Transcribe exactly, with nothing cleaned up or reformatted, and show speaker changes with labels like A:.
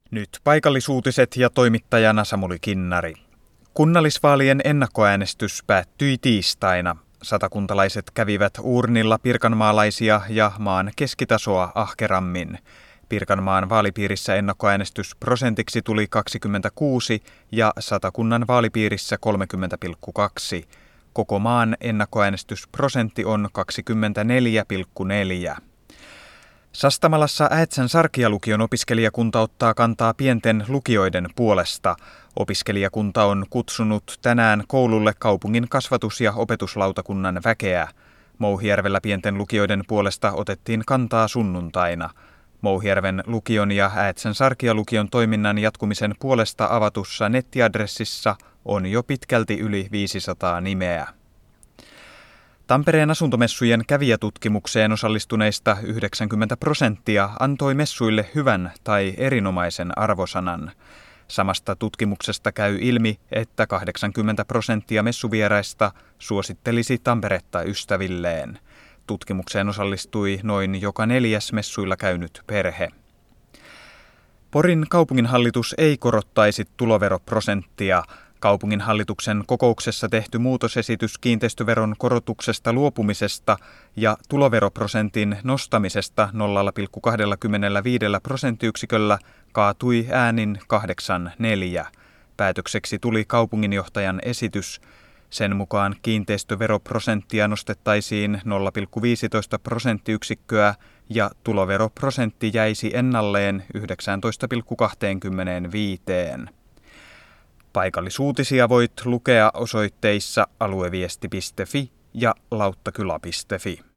A: Nyt paikallisuutiset ja toimittajana Samuli Kinnari. Kunnallisvaalien ennakkoäänestys päättyi tiistaina. Satakuntalaiset kävivät uurnilla pirkanmaalaisia ja maan keskitasoa ahkerammin. Pirkanmaan vaalipiirissä ennakkoäänestysprosentiksi tuli kaksikymmentäkuusi ja Satakunnan vaalipiirissä kolmekymmentä pilkku kaksi. Koko maan ennakkoäänestysprosentti on kaksikymmentäneljä pilkku neljä. Sastamalassa Äetsän Sarkia-lukion opiskelijakunta ottaa kantaa pienten lukioiden puolesta. Opiskelijakunta on kutsunut tänään koululle kaupungin kasvatus- ja opetuslautakunnan väkeä. Mouhijärvellä pienten lukioiden puolesta otettiin kantaa sunnuntaina. Mouhijärven lukion ja Äetsän Sarkia-lukion toiminnan jatkumisen puolesta avatussa nettiadressissa on jo pitkälti yli viisisataa nimeä. Tampereen asuntomessujen kävijätutkimukseen osallistuneista yhdeksänkymmentä prosenttia antoi messuille hyvän tai erinomaisen arvosanan. Samasta tutkimuksesta käy ilmi, että kahdeksankymmentä prosenttia messuvieraista suosittelisi Tamperetta ystävilleen. Tutkimukseen osallistui noin joka neljäs messuilla käynyt perhe. Porin kaupunginhallitus ei korottaisi tuloveroprosenttia. Kaupunginhallituksen kokouksessa tehty muutosesitys kiinteistöveron korotuksesta luopumisesta ja tuloveroprosentin nostamisesta nolla pilkku kaksikymmentäviisi prosenttiyksiköllä kaatui äänin kahdeksan neljä. Päätökseksi tuli kaupunginjohtajan esitys. Sen mukaan kiinteistöveroprosenttia nostettaisiin nolla pilkku viisitoista prosenttiyksikköä ja tuloveroprosentti jäisi ennalleen yhdeksäntoista pilkku kaksikymmentäviisi. Paikallisuutisia voit lukea osoitteissa alueviesti piste fi ja lauttakyla piste fi.